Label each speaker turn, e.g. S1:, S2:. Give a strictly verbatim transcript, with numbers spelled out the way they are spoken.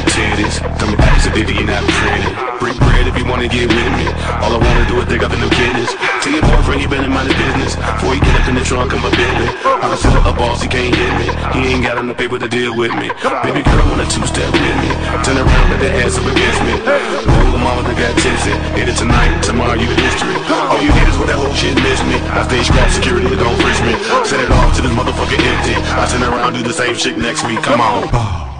S1: big titties. Tell me back, so baby, you're not pretty. Break bread if you wanna get with me. All I wanna do is dig up in the business. Tell your boyfriend you better mind his business. Before he get up in the trunk of my Bentley, I consider a boss, he can't hit me. He ain't got enough paper to deal with me. Baby girl wanna two-step with me. Turn around, let that ass up against me. Roll the mama that got tipsy. Hit it tonight, tomorrow you history. All you need is what that whole shit miss me. I stay scrap security, don't frisk me. Set it off till this motherfucker empty. I turn around, do the same shit next week, come on.